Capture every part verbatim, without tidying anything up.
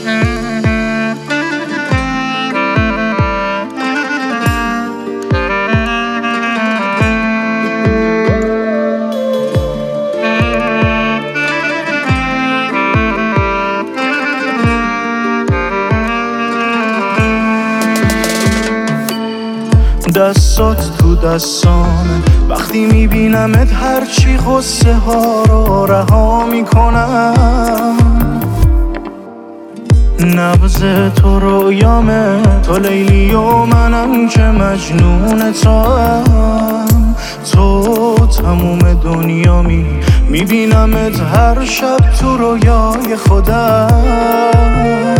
دستات تو دستانه، وقتی میبینمت هرچی غصه ها رو رها میکنم. نبض تو رویامه، تو لیلی و منم که مجنون تو هم. تو تموم دنیامی، میبینمت هر شب تو رویای خودم.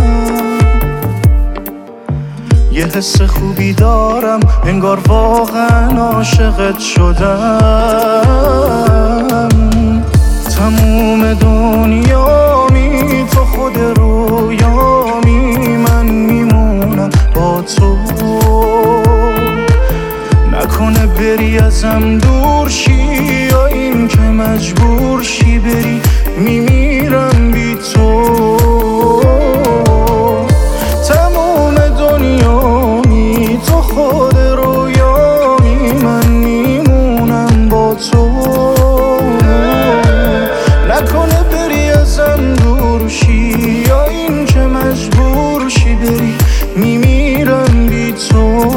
یه حس خوبی دارم، انگار واقعا عاشقت شدم. تموم دنیامی، تو خود رویامی، من میمونم با تو. نکنه بری ازم دور شی، یا این که مجبور شی بری، میمیرم بی تو. خود رویامی، من میمونم با تو. نکنه بری ازم دور شی، یا این که مجبور شی بری، میمیرم بی تو.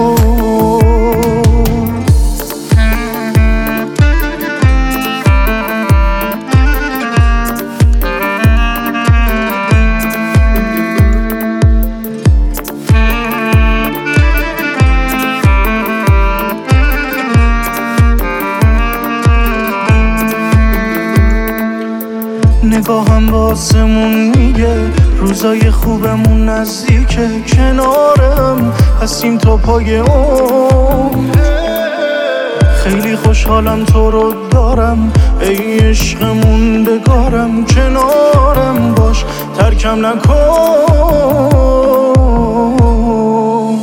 نگاهم واسمون میگه روزای خوبمون نزدیکه، کنارم هستیم تا پای اون. خیلی خوشحالم تو رو دارم، ای عشق موندگارم. کنارم باش، ترکم نکن.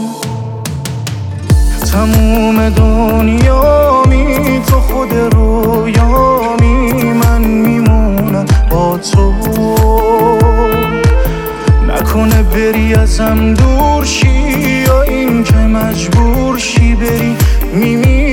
تموم دنیامی، تو خود رویامی، من میمونم با تو. نکنه بری ازم دور شی، یا این که مجبور شی بری، میمیرم